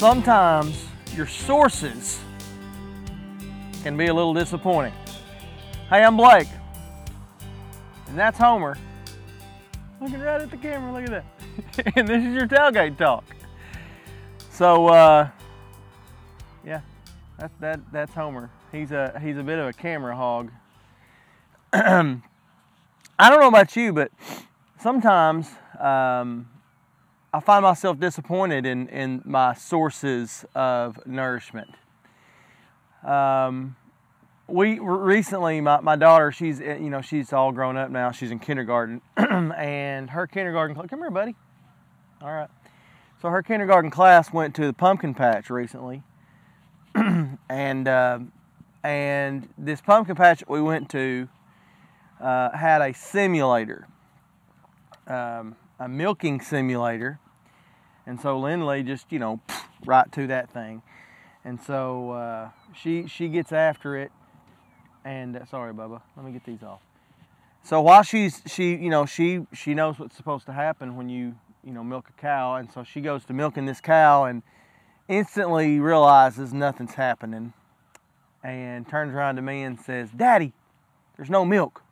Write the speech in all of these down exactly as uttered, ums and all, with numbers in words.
sometimes your sources can be a little disappointing. Hey, I'm Blake, and that's Homer. Looking right at the camera, look at that. And this is your Tailgate Talk. So, uh, yeah, that's, that, that's Homer. He's a, he's a bit of a camera hog. I don't know about you, but sometimes um, I find myself disappointed in, in my sources of nourishment. Um, we recently, my, my daughter, she's, you know, she's all grown up now. She's in kindergarten, and her kindergarten, come here, buddy. All right. So her kindergarten class went to the pumpkin patch recently, and uh, and this pumpkin patch that we went to uh, had a simulator, um, a milking simulator. And so Lindley just, you know, right to that thing. And so uh, she she gets after it. And uh, sorry, Bubba, let me get these off. So while she's she you know she she knows what's supposed to happen when you you know milk a cow, and so she goes to milking this cow and instantly realizes nothing's happening, and turns around to me and says, "Daddy, there's no milk."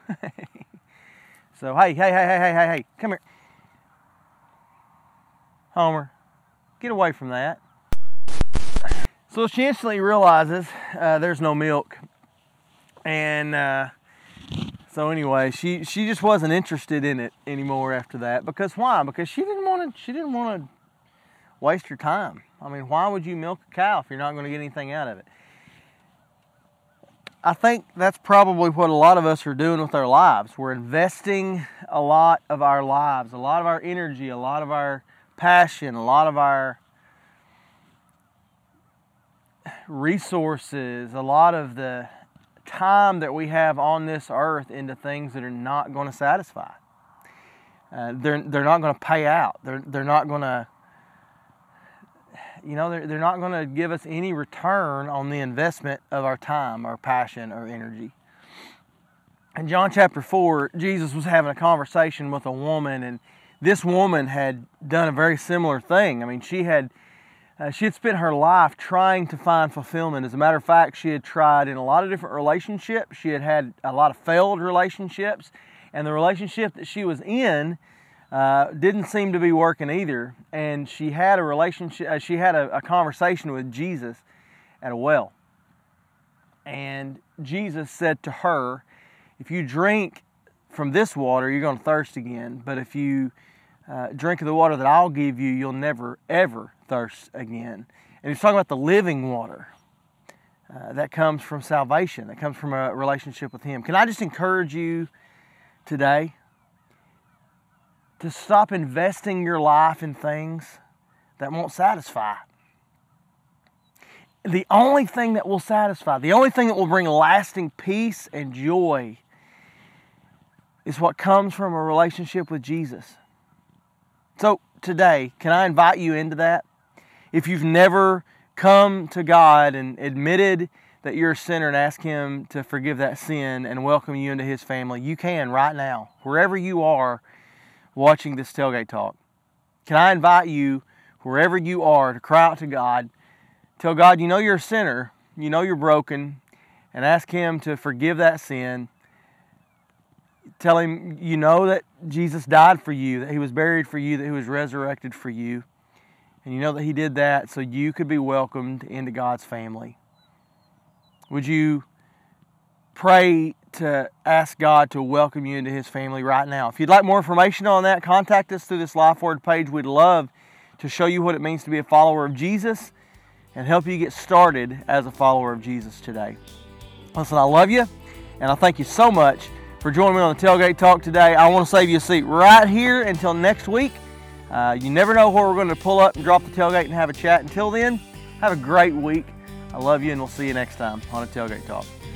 So hey hey hey hey hey hey hey, come here. Homer, get away from that. So she instantly realizes uh, there's no milk, and uh, so anyway, she she just wasn't interested in it anymore after that. Because why? Because she didn't want to. She didn't want to waste her time. I mean, why would you milk a cow if you're not going to get anything out of it? I think that's probably what a lot of us are doing with our lives. We're investing a lot of our lives, a lot of our energy, a lot of our passion, a lot of our resources, a lot of the time that we have on this earth into things that are not going to satisfy. Uh, they're they're not going to pay out. They're they're not going to, you know, they're they're not going to give us any return on the investment of our time, our passion, our energy. In John chapter four, Jesus was having a conversation with a woman, and this woman had done a very similar thing. I mean, she had uh, she had spent her life trying to find fulfillment. As a matter of fact, she had tried in a lot of different relationships. She had had a lot of failed relationships, and the relationship that she was in uh, didn't seem to be working either. And she had a relationship. Uh, she had a, a conversation with Jesus at a well, and Jesus said to her, "If you drink from this water, you're going to thirst again. But if you uh, drink of the water that I'll give you, you'll never, ever thirst again." And he's talking about the living water uh, that comes from salvation, that comes from a relationship with Him. Can I just encourage you today to stop investing your life in things that won't satisfy? The only thing that will satisfy, the only thing that will bring lasting peace and joy is what comes from a relationship with Jesus. So today, can I invite you into that? If you've never come to God and admitted that you're a sinner and ask Him to forgive that sin and welcome you into His family, you can right now, wherever you are watching this Tailgate Talk. Can I invite you, wherever you are, to cry out to God, tell God you know you're a sinner, you know you're broken, and ask Him to forgive that sin. Tell Him you know that Jesus died for you, that He was buried for you, that He was resurrected for you. And you know that He did that so you could be welcomed into God's family. Would you pray to ask God to welcome you into His family right now? If you'd like more information on that, contact us through this LifeWord page. We'd love to show you what it means to be a follower of Jesus and help you get started as a follower of Jesus today. Listen, I love you, and I thank you so much for joining me on the Tailgate Talk today. I want to save you a seat right here until next week. Uh, you never know where we're going to pull up and drop the tailgate and have a chat. Until then, have a great week. I love you, and we'll see you next time on a Tailgate Talk.